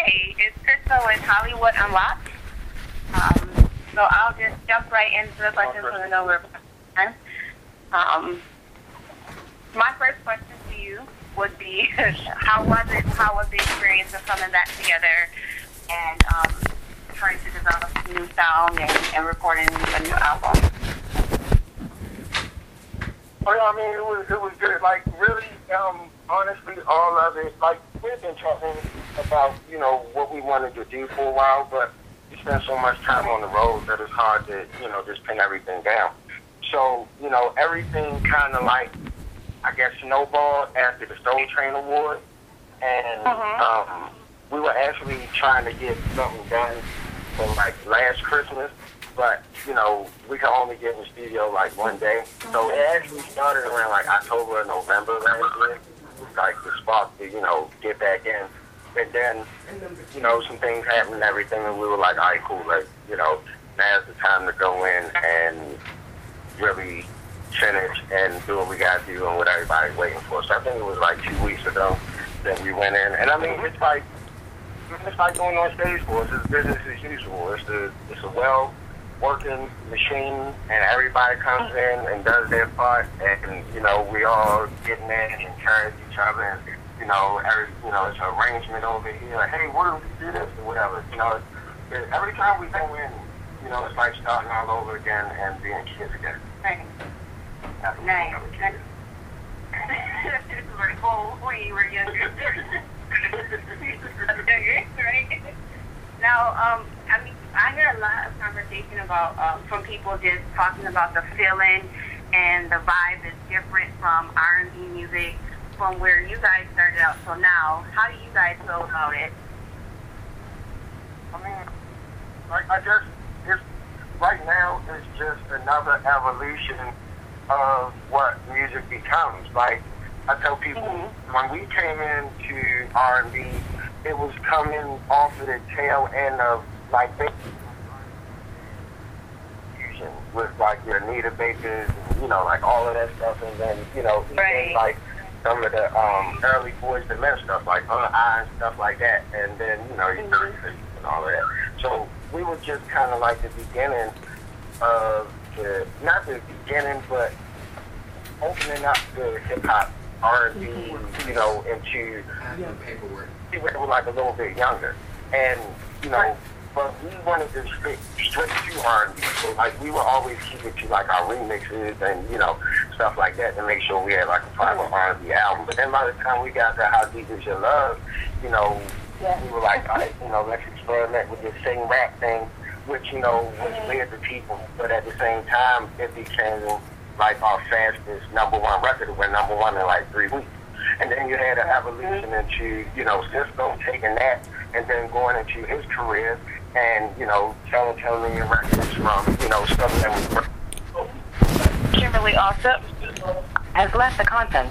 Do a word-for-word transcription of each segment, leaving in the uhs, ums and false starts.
Hey, it's Crystal with Hollywood Unlocked. Um, so I'll just jump right into the questions because I know we're time. Um, my first question to you would be, how was it? How was the experience of coming back together and um, trying to develop a new sound and, and recording a new album? Well, I mean, it was it was good. Like, really, um, honestly, all of it. Like, we've been talking about, you know, what we wanted to do for a while, but we spent so much time on the road that it's hard to, you know, just pin everything down. So, you know, everything kind of like, I guess, snowballed after the Soul Train Award, and Mm-hmm. um, we were actually trying to get something done for like last Christmas, but you know, we could only get in the studio like one day. So it actually started around like October or November last year, like the spark to, you know, get back in. And then, you know, some things happened and everything, and we were like, all right, cool, like, you know, now's the time to go in and really finish and do what we got to do and what everybody's waiting for. So I think it was like two weeks ago that we went in. And I mean, it's like, it's like going on stage for us. It's business as usual. It's a, it's a well working machine, and everybody comes in and does their part, and you know, we all getting in and encourage each other, and you know, every, you know, it's an arrangement over here, like, hey, what do we do this or whatever, you know, it, every time we go in, you know, it's like starting all over again and being kids again. Nice. Nice. Like, oh, when you were younger. Right? Now, um, I mean, I hear a lot of conversation about um, from people just talking about the feeling and the vibe is different from R and B music from where you guys started out till now. How do you guys feel about it? I mean, like, I guess it's, right now it's just another evolution of what music becomes. Like, I tell people, mm-hmm. when we came into R and B, it was coming off of the tail end of, like, fusion with, like, your Anita Bakers, and, you know, like, all of that stuff, and then, you know, right. even, like, some of the um, early Boys to Men stuff, like, on eye and stuff like that, and then, you know, your mm-hmm. and all of that. So we were just kind of like the beginning of the, not the beginning, but opening up the hip-hop R and B, you know, into paperwork. We were like a little bit younger, and you know, but we wanted to stick straight to R and B. So like, we would always keep it to like our remixes and you know stuff like that to make sure we had like a proper R and B album. But then by the time we got to How Deep Is Your Love, you know, yeah. we were like, all right, you know, let's experiment with this sing rap thing, which you know was weird to people, but at the same time, it became like our fastest number one record. It went number one in like three weeks. And then you had an evolution into, you know, Cisco taking that and then going into his career and, you know, telling telling records from, you know, stuff that was... Kimberly Alsop has left the contents.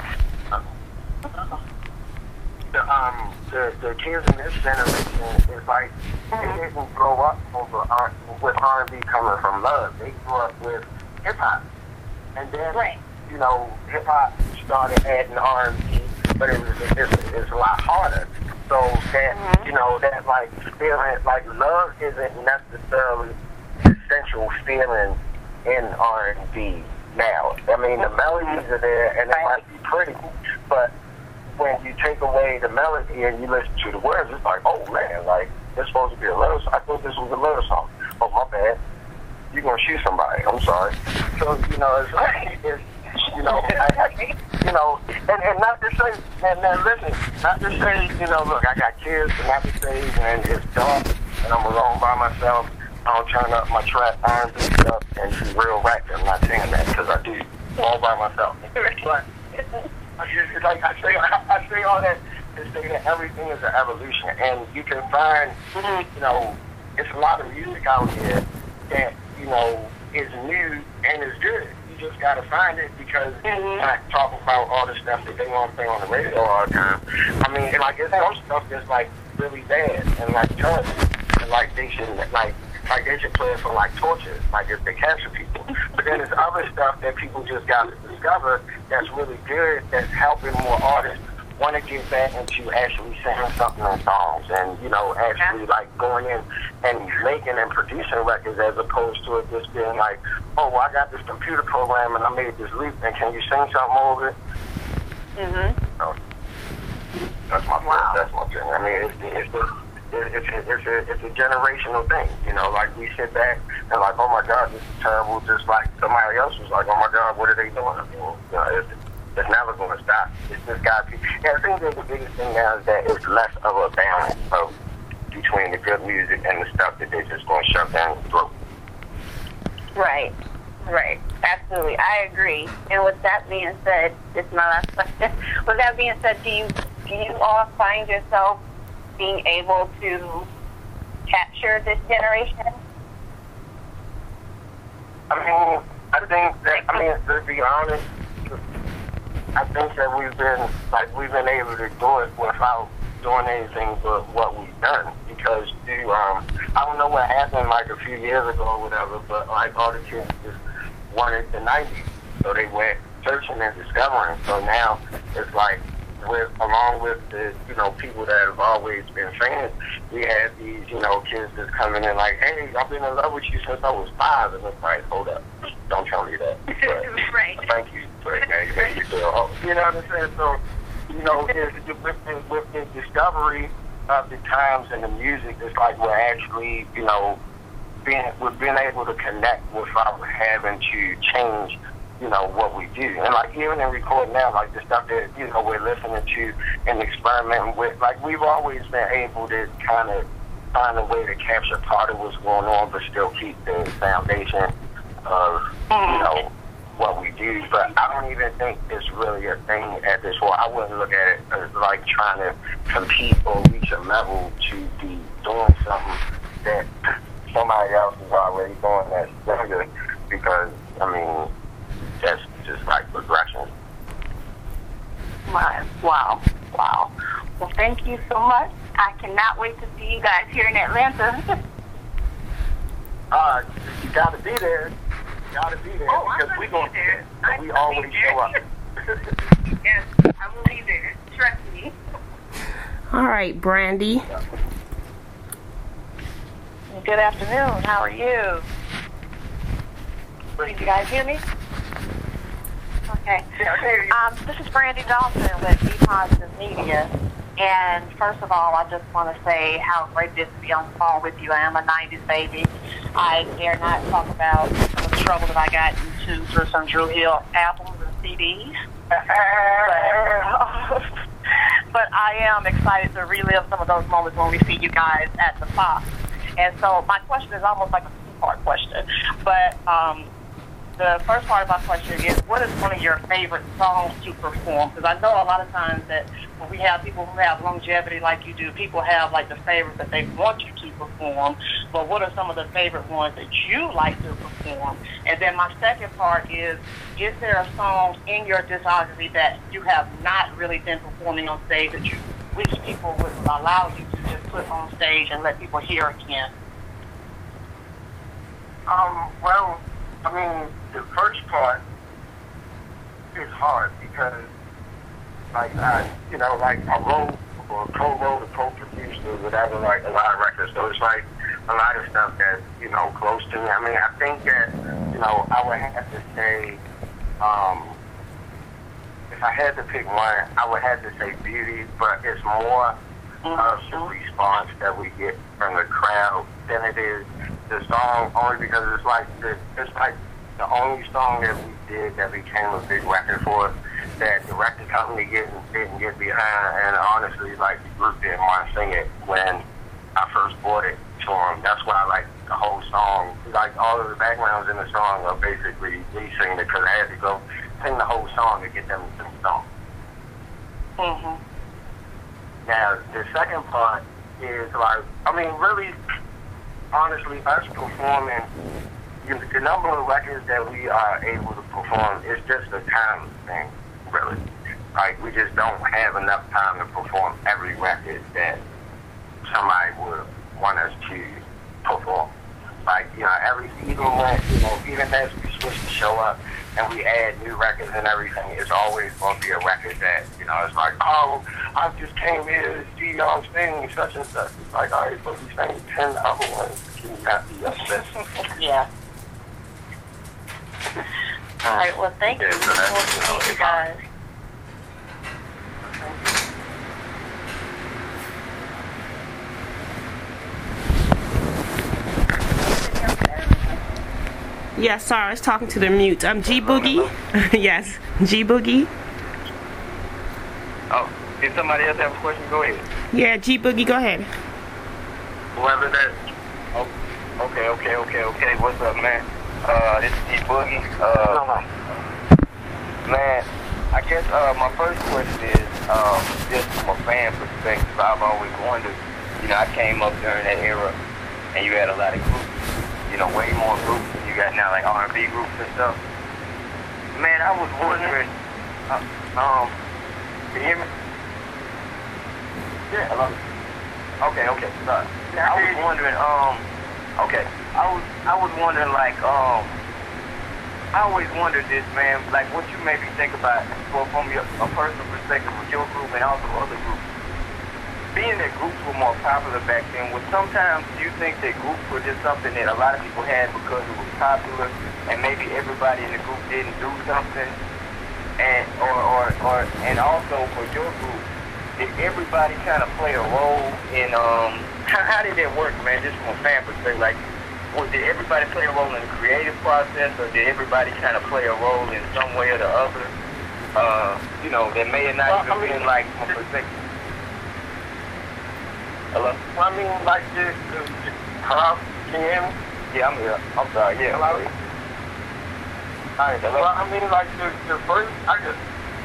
The, um, the, the kids in this generation is like, mm-hmm. they didn't grow up over R- with R and B coming from love. They grew up with hip-hop. And then, right. you know, hip-hop started adding R and B, but it was it's, it's a lot harder. So that, mm-hmm. you know, that, like, feeling, like, love isn't necessarily the central feeling in R and B now. I mean, the melodies are there, and it might be pretty, but when you take away the melody and you listen to the words, it's like, oh, man, like, it's supposed to be a love song. I thought this was a love song. Oh, my bad. You're going to shoot somebody. I'm sorry. So, you know, it's like, it's, you know, I, I, you know, and, and not to say, and then listen, not to say, you know, look, I got kids, and not to say, and it's dark, and I'm alone by myself, I don't turn up my trap R and B stuff and do real rap. I'm not saying that, because I do all by myself. But I just, like, I say, I say all that to say that everything is an evolution, and you can find, you know, it's a lot of music out here that, you know, is new and is good. You just gotta find it, because mm-hmm. not talking about all the stuff that they want to play on the radio all the time. I mean, like, it's some stuff that's like really bad and like terrible, and like they should like like they should play it for like torture, like if they capture people. But then there's other stuff that people just got to discover that's really good, that's helping more artists want to get back into actually singing something in songs and, you know, actually like going in and making and producing records as opposed to it just being like, oh, well, I got this computer program and I made this leap and can you sing something over it? Mm-hmm. So, that's my wow. That's my thing. I mean, it's it's a, it's a, it's a it's a generational thing. You know, like we sit back and like, oh my God, this is terrible. Just like somebody else was like, oh my God, what are they doing? I mean, you know, it's, it's never going to stop. It's just got to be. And I think that the biggest thing now is that it's less of a balance of between the good music and the stuff that they're just going to shove down your throat. Right. Right. Absolutely. I agree. And with that being said, it's my last question. With that being said, do you do you all find yourself being able to capture this generation? I mean, I think that, I mean, to be honest, I think that we've been, like, we've been able to do it without doing anything but what we've done. Because, you, um, I don't know what happened, like, a few years ago or whatever, but, like, all the kids just wanted the nineties. So they went searching and discovering. So now it's like, with, along with the, you know, people that have always been fans, we had these, you know, kids that's coming in like, hey, I've been in love with you since I was five. And it's like, hold up, don't tell me that. But, right. Thank you. But, hey, you make me feel, oh, you know what I'm saying? So, you know, it's, with, the, with the discovery of the times and the music, it's like we're actually, you know, being, we've been able to connect without having to change, you know, what we do. And, like, even in recording now, like, the stuff that, you know, we're listening to and experimenting with, like, we've always been able to kind of find a way to capture part of what's going on, but still keep the foundation of, you know, what we do. But I don't even think it's really a thing at this point. I wouldn't look at it as, like, trying to compete or reach a level to be doing something that somebody else is already doing that's younger, because, I mean, that's just like progression. Wow. Wow. Wow. Well, thank you so much. I cannot wait to see you guys here in Atlanta. uh, you gotta be there. You gotta be there. Oh, because I'm we gonna gonna be there. I'm we gonna always be there. show up. Yes, I will be there. Trust me. All right, Brandy. Good afternoon. How are you? Can you guys hear me? Okay. Um, this is Brandy Johnson with Be Positive Media. And first of all, I just want to say how great it is to be on the phone with you. I am a nineties baby. I dare not talk about some of the trouble that I got into through some Drew Hill albums and C Ds. but, but I am excited to relive some of those moments when we see you guys at the Fox. And so my question is almost like a two-part question. But um, the first part of my question is, what is one of your favorite songs to perform? Because I know a lot of times that when we have people who have longevity like you do, people have like the favorites that they want you to perform. But what are some of the favorite ones that you like to perform? And then my second part is, is there a song in your discography that you have not really been performing on stage that you wish people would allow you to just put on stage and let people hear again? Um, well, I mean, the first part is hard because, like, I, you know, like, I wrote or co-wrote or co-produced or whatever, like, a lot of records. So it's like a lot of stuff that's, you know, close to me. I mean, I think that, you know, I would have to say, um, if I had to pick one, I would have to say Beauty, but it's more of the response that we get from the crowd than it is the song, only because it's like the, it's like the only song that we did that became a big record for us that the record company didn't, didn't get behind, and honestly, like, the group didn't want to sing it when I first brought it to them. That's why, like, the whole song, like, all of the backgrounds in the song are basically me singing it, because I had to go sing the whole song to get them to sing the song. Mm-hmm. Now, the second part is, like, I mean, really, honestly, us performing, you know, the number of records that we are able to perform is just a time thing, really. Like, we just don't have enough time to perform every record that somebody would want us to perform. Like, you know, every, even when, you know, even as we switch to show up, and we add new records and everything, it's always going to be a record that, you know, it's like, oh, I just came here to see y'all sing such and such. It's like, all right, but we sang ten other ones. Can you not be upset? Yeah. All right, well, thank Yeah, you. so that's, We'll you know, see you it's guys. Yes, sorry, I was talking to the mute. I'm G Boogie. Yes, G Boogie. Oh, if somebody else have a question, go ahead. Yeah, G Boogie, go ahead. Whoever that. Oh, okay, okay, okay, okay. What's up, man? Uh, this is G Boogie. Uh, man, I guess uh, my first question is um, just from a fan perspective. I've always wondered. You know, I came up during that era, and you had a lot of groups. You know, way more groups than you got now, like R and B groups and stuff. Man, I was wondering. Uh, um, can you hear me? Yeah, hello. Okay, okay, sorry. I was wondering, um, okay, I was, I was wondering, like, um, I always wondered this, man, like, what you maybe think about, well, from your a personal perspective with your group and also other groups. Being that groups were more popular back then, was sometimes do you think that groups were just something that a lot of people had because it was popular, and maybe everybody in the group didn't do something, and or or, or and also for your group, did everybody kind of play a role in um how, how did that work, man? Just from a fan perspective, like, was, did everybody play a role in the creative process, or did everybody kind of play a role in some way or the other? Uh, you know, that may have not well, even I mean, been like from a perspective. Hello? Well, I mean, like, this, this, this, hello? Can you hear me? Yeah, I'm here. I'm sorry, yeah. Hello? Alright, hello? Well, I mean, like, the, the first, I guess,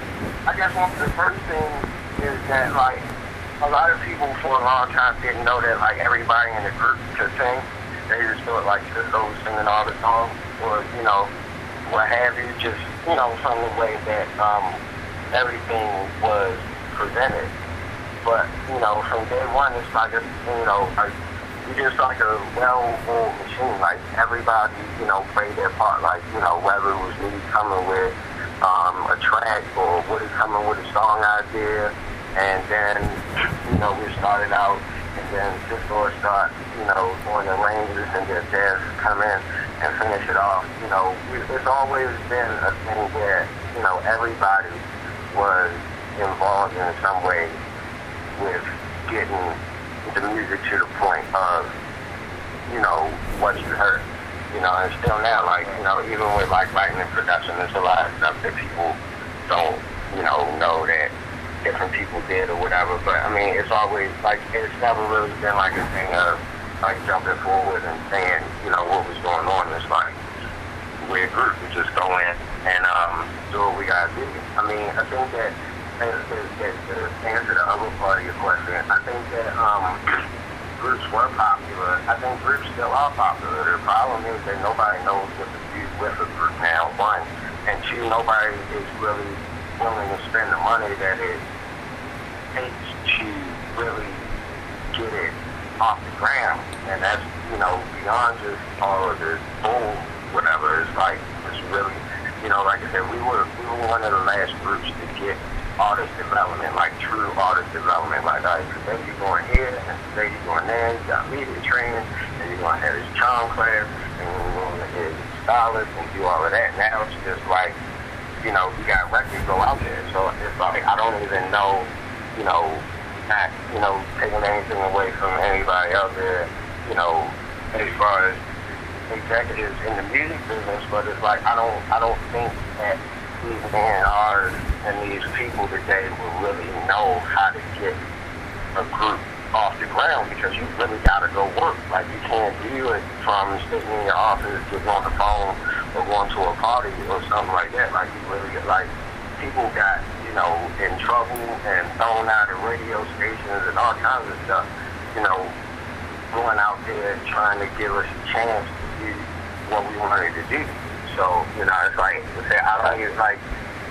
I guess one of the first things is that, like, a lot of people for a long time didn't know that, like, everybody in the group could sing. They just thought, like, Cisco was singing all the songs, or, you know, what have you, just, you know, from the way that um, everything was presented. But, you know, from day one, it's like, a, you know, like, you're just like a well-oiled machine. Like, everybody, you know, played their part. Like, you know, whether it was me coming with um, a track or Woody coming with a song idea. And then, you know, we started out, and then Cisco would start, you know, doing the ranges, and then Jazz come in and finish it off. You know, it's always been a thing where, you know, everybody was involved in some way with getting the music to the point of, you know, what you heard. You know, and still now, like, you know, even with, like, lightning production, there's a lot of stuff that people don't, you know, know that different people did or whatever. But, I mean, it's always, like, it's never really been, like, a thing of, like, jumping forward and saying, you know, what was going on. It's like, we're a group. We just go in and um, do what we got to do. I mean, I think that To, to, to answer the other part of your question, I think that um, groups were popular. I think groups still are popular. The problem is that nobody knows what to do with a group now, one. And two, nobody is really willing to spend the money that it takes to really get it off the ground. And that's, you know, beyond just all of this bull, whatever. It's like, it's really, you know, like I said, we were, we were one of the last groups to get artist development, like true artist development. Like, all right, today you're going here, and today you're going there, you got media training, and you're going to have this charm class, and you're going to get stylist and do all of that. Now it's just like, you know, we got records go out there, so it's like, I don't even know, you know, not, you know, taking anything away from anybody out there, you know, as far as executives in the music business, but it's like, I don't, I don't think that these A and Rs and these people today will really know how to get a group off the ground, because you really got to go work. Like, you can't do it from sitting in your office, getting on the phone, or going to a party or something like that. Like, you really get, like, people got, you know, in trouble and thrown out of radio stations and all kinds of stuff, you know, going out there trying to give us a chance to do what we wanted to do. So, you know, it's like, I think it's like,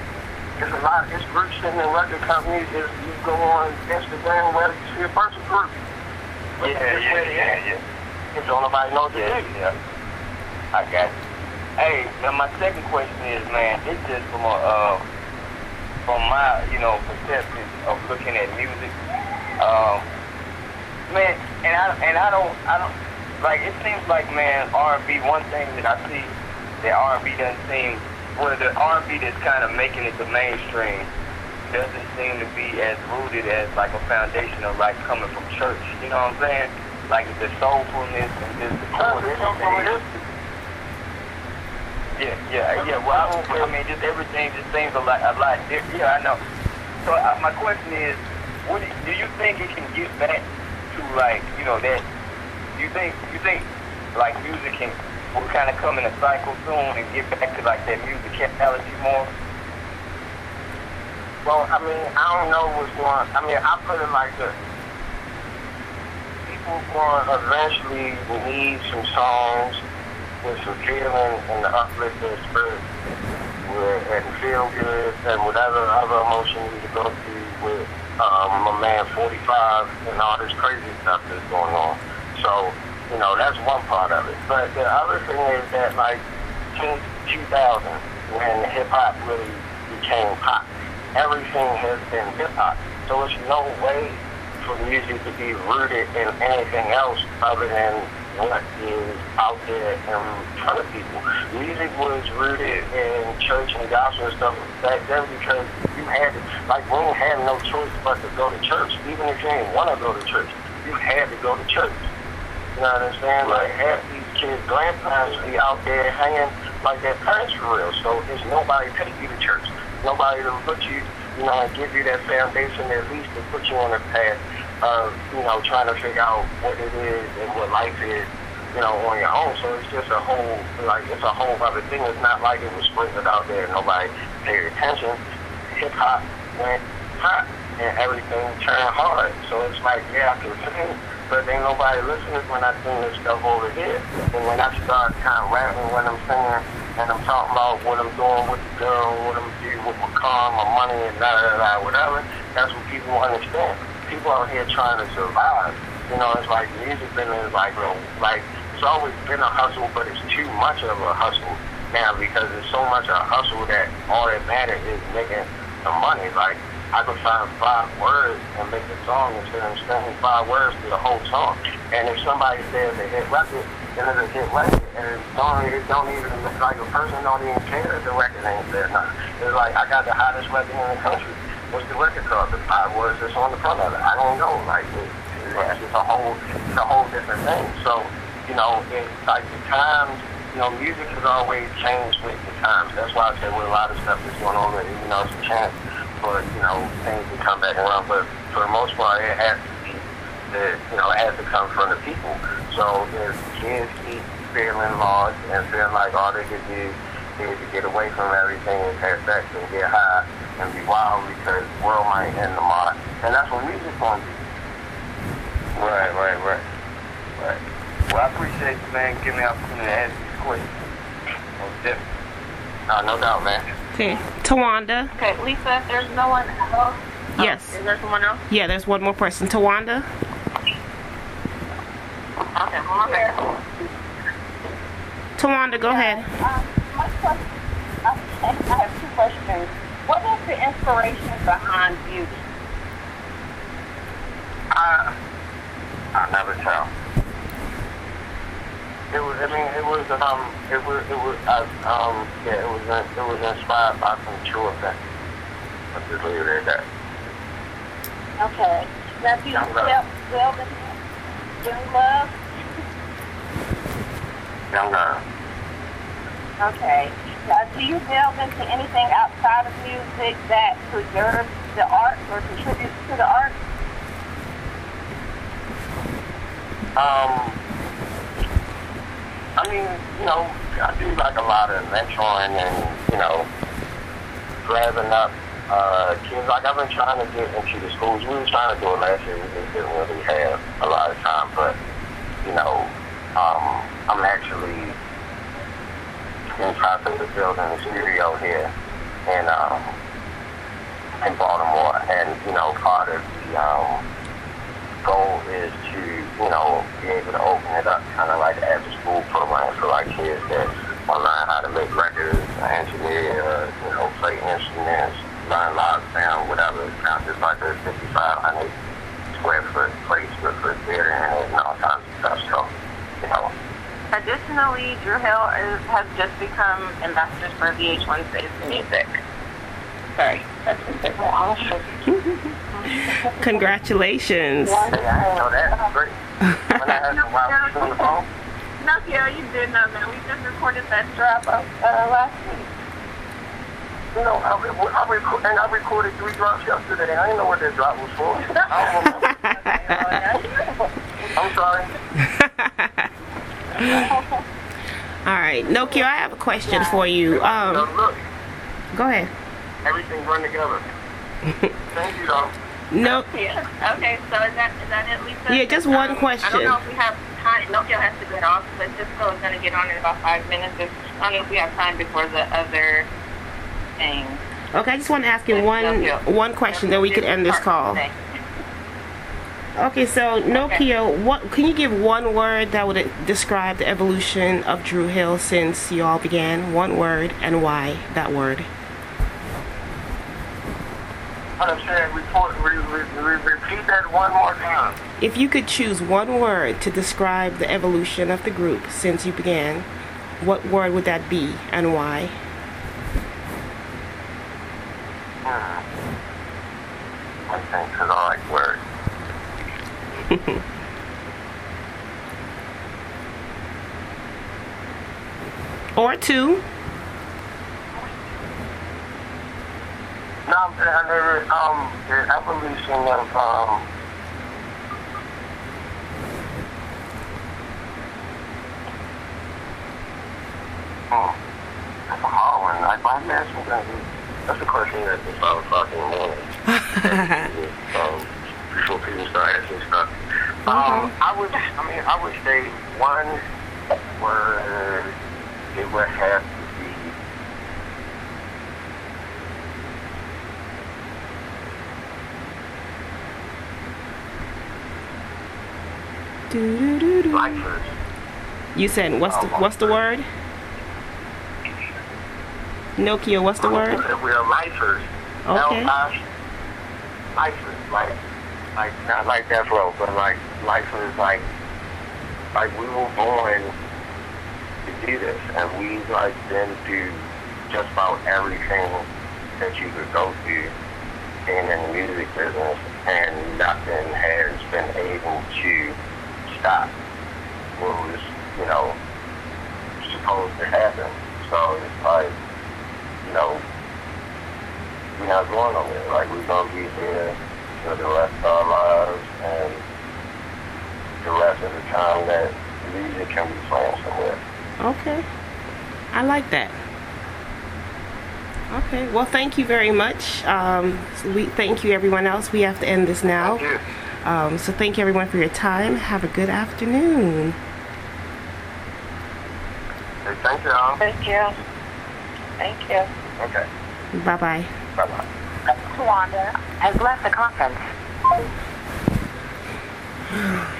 it's a lot, it's groups in the record companies, is you go on Instagram, where you see a bunch of groups. Yeah, yeah, yeah, yeah. Because don't nobody know what to do. Yeah, I got it. Hey, now my second question is, man, it's just from a, uh, from my, you know, perception of looking at music. Um, man, and I and I don't, I don't, like, it seems like, man, R and B, one thing that I see that R and B doesn't seem, well, the R and B that's kind of making it the mainstream doesn't seem to be as rooted as, like, a foundation of, like, coming from church, you know what I'm saying? Like, the soulfulness and just the coolness. Yeah, yeah, yeah. Well, I, don't, I mean, just everything just seems a lot, a lot different. Yeah, I know. So uh, my question is, what do, do you think it can get back to, like, you know, that? You think you think like music can will kind of come in a cycle soon and get back to like that musicality more? Well, I mean, I don't know what's going. I mean, I put it like this: people going to eventually need some songs with some feeling and the uplift their spirit with, and feel good and whatever other emotion you need to go through with um, my man forty-five and all this crazy stuff that's going on. So, you know, that's one part of it. But the other thing is that, like, since two thousand, when hip-hop really became pop, everything has been hip-hop. So it's no way for music to be rooted in anything else other than what is out there in front of people. Music was rooted in church and gospel and stuff back then because you had to, like, we didn't have no choice but to go to church. Even if you didn't want to go to church, you had to go to church. You know what I'm saying? Like, half these kids' grandparents be out there hanging like their parents for real. So there's nobody to take you to church. Nobody to put you, you know, and give you that foundation at least to put you on a path of, you know, trying to figure out what it is and what life is, you know, on your own. So it's just a whole, like, it's a whole other thing. It's not like it was sprinkled out there and nobody paid attention. Hip-hop went hot and everything turned hard. So it's like, yeah, I can sing, but ain't nobody listening when I sing this stuff over here. And when I start kind of rapping when I'm singing and I'm talking about what I'm doing with the girl, what I'm doing with my car, my money, and da da da, whatever, that's what people understand. People out here trying to survive. You know, it's like music business is like, like, it's always been a hustle, but it's too much of a hustle now because it's so much a hustle that all that matters is making the money. Like, I could find five words and make a song instead of singing five words to the whole song. And if somebody says a hit record, then it's a hit record. And it don't, it don't even, like, a person don't even care if the record ain't there. Nah. It's like, I got the hottest record in the country. What's the record called? The five words that's on the front of it. I don't know. Like, it, it's just a whole, it's a whole different thing. So, you know, it's like the times, you know, music has always changed with the times. That's why I said with a lot of stuff that's going on, that, you know, it's a chance for, you know, things to come back around. But for the most part, it has to be, the, you know, it has to come from the people. So if kids keep feeling lost and feeling like all they can do is to get away from everything and have sex and get high and be wild because the world might end tomorrow. And that's what music's going to be. Right, right, right. Right. Well, I appreciate you, man, giving me the opportunity to ask these questions. Most definitely. Uh, no doubt, man. Okay. Tawanda. Okay, Lisa, if there's no one else. Yes. Oh, is there someone else? Yeah, there's one more person. Tawanda. Okay, hold on there. Tawanda, go ahead. Um, my question, I I have two questions. What is the inspiration behind beauty? I, I never tell. It was, I mean, it was, um, it was, it was, uh, um, yeah, it was, it was inspired by some true events. I'll just leave it at that. Okay. Now, do you Young love. well, well, young love? Young girl. Okay. Now, do you delve into anything outside of music that preserves the art or contributes to the art? Um, I mean, you know, I do like a lot of mentoring and, you know, grabbing up uh, kids. Like, I've been trying to get into the schools. We were trying to do it last year. We just didn't really have a lot of time. But, you know, um, I'm actually in the process of building a studio here in, um, in Baltimore. And, you know, part of the um, goal is to, you know, be able to open it up kind of like an after-school program for like kids that want to learn how to make records, engineer, uh, you know, play instruments, learn live sound, whatever. It sounds just like a fifty-five hundred square foot place with a theater in it and all kinds of stuff. So, you know. Additionally, Dru Hill is, has just become ambassadors for V H one Saves Music. Sorry, that's Congratulations. Hey, I didn't know that. That's great. When I heard from while we was on the phone. No, yeah, you did know that. We just recorded that drop of, uh, last week. You know, I, re- I, reco- and I recorded three drops yesterday. I didn't know what that drop was for. I don't remember. I'm sorry. All right, Nokio, I have a question for you. Um, Now, look, go ahead. everything run together. Thank you, though. No, Yeah. Okay, so is that is that it, Lisa? Yeah, just one Um, question. I don't know if we have time. Nokia has to get off, but Cisco is going to get on in about five minutes. If, I don't know if we have time before the other thing. okay, I just want to ask you one one question, then we can end this call. Okay, so Nokio, what can you give one word that would describe the evolution of Dru Hill since you all began? One word, and why that word? I'm saying, report, re- re- re- repeat that one more time. If you could choose one word to describe the evolution of the group since you began, what word would that be, and why? Hmm. I think because I like words. Or two. No, I never, um, the evolution of, um, hmm, that's a hard one. Like, why you asking that? That's a question that the five o'clock in the morning. um, before people start asking stuff. Um, I would, I mean, I would say one word, it would have to be, Doo-doo-doo-doo. lifers. You said what's the what's the word? Nokio, what's the word? We are lifers. Okay. L-I- lifers, like, like, not like that row, but like, lifers, like, like we were born to do this, and we, like, been through just about everything that you could go through being in the music business, and nothing has been able to stop what was, you know, supposed to happen. So it's like, you know, we're not going nowhere. Like, we're going to be here for the rest of our lives and the rest of the time that music can be playing somewhere. Okay. I like that. Okay. Well, thank you very much. Um, so we thank you, everyone else. We have to end this now. Thank you. Um, so thank you, everyone, for your time. Have a good afternoon. Hey, thank you all. Thank you. Thank you. Okay. Bye-bye. Bye-bye. Wanda has left the conference.